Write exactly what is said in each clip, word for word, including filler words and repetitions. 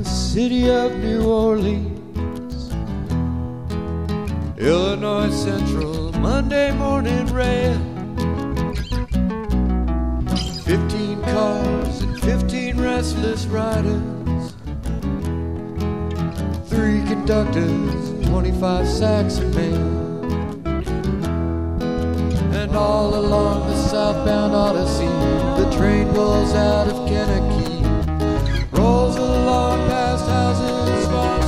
the city of New Orleans. Illinois Central, Monday morning red. Fifteen cars and fifteen restless riders. Three conductors, twenty-five sacks of mail. And all along the southbound Odyssey, the train pulls out of Kentucky, rolls along past houses, farms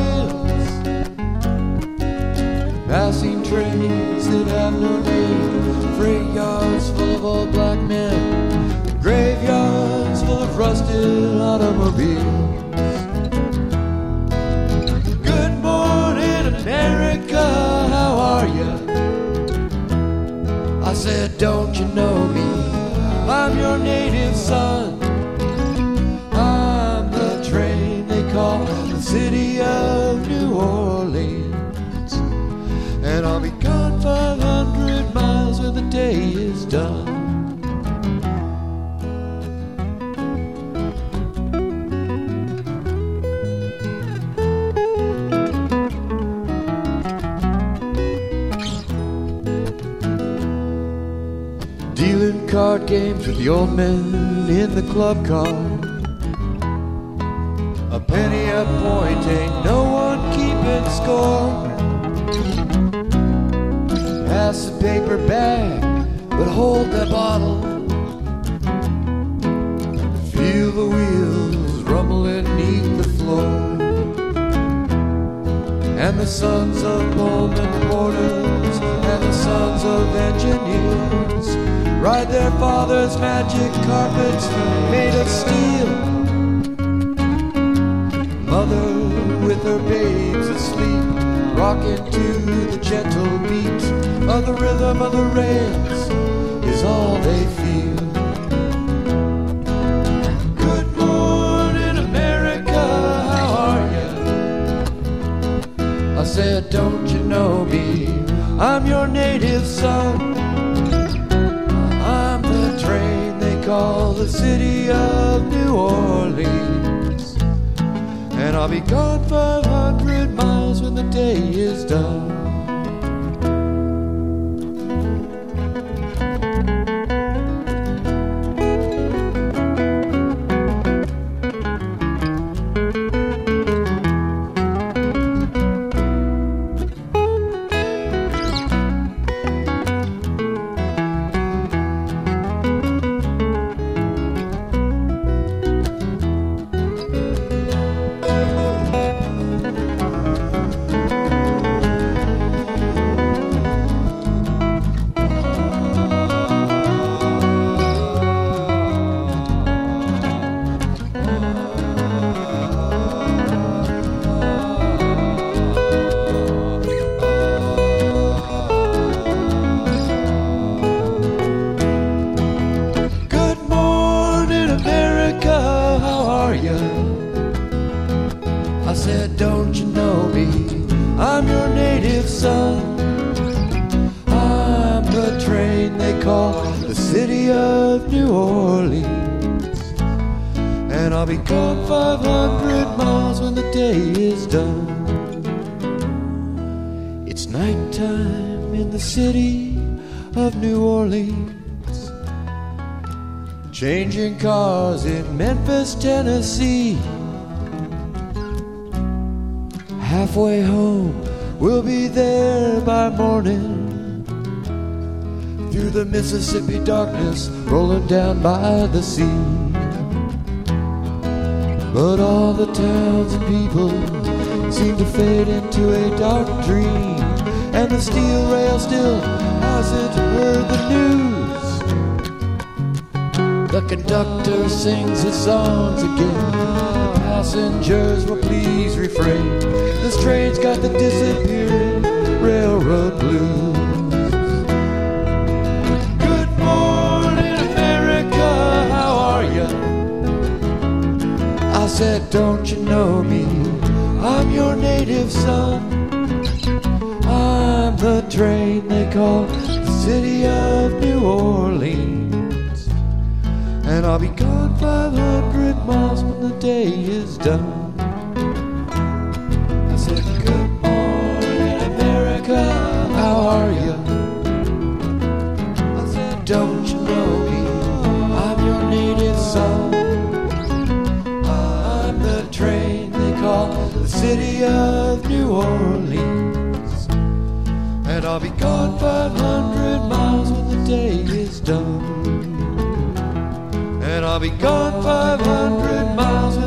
and fields, passing trains that have no name, freight yards full of old black men, graveyards full of rusted automobiles. Good morning, America, how are you? I said, don't you know me? I'm your native son. I'm the train they call the city of New Orleans. And I'll be gone five hundred miles when the day is done. Dealing card games with the old men in the club car. A penny a point, ain't no one keeping score. Pass the paper bag, but hold that bottle. Feel the wheels rumbling neath the floor. And the sons of Pullman porters and the sons of engineers ride their father's magic carpets made of steel. Mother with her babes asleep, rocking to the gentle beat of the rhythm of the rails is all they feel. Good morning, America, how are you? I said, don't you know me? I'm your native son. I'm the train they call the city of New Orleans. And I'll be gone five hundred miles when the day is done. I said, don't you know me? I'm your native son. I'm the train they call the city of New Orleans. And I'll be gone five hundred miles when the day is done. It's nighttime in the city of New Orleans, changing cars in Memphis, Tennessee. Halfway home, we'll be there by morning. Through the Mississippi darkness, rolling down by the sea. But all the towns and people seem to fade into a dark dream, and the steel rail still hasn't heard the news. The conductor sings his songs again. Passengers will please refrain. This train's got the disappearing railroad blues. Good morning, America, how are you? I said, don't you know me? I'm your native son. I'm the train they call the city of New Orleans. And I'll be gone five hundred miles when the day is done. the city of New Orleans. And I'll be gone five hundred miles when the day is done. And I'll be gone five hundred miles when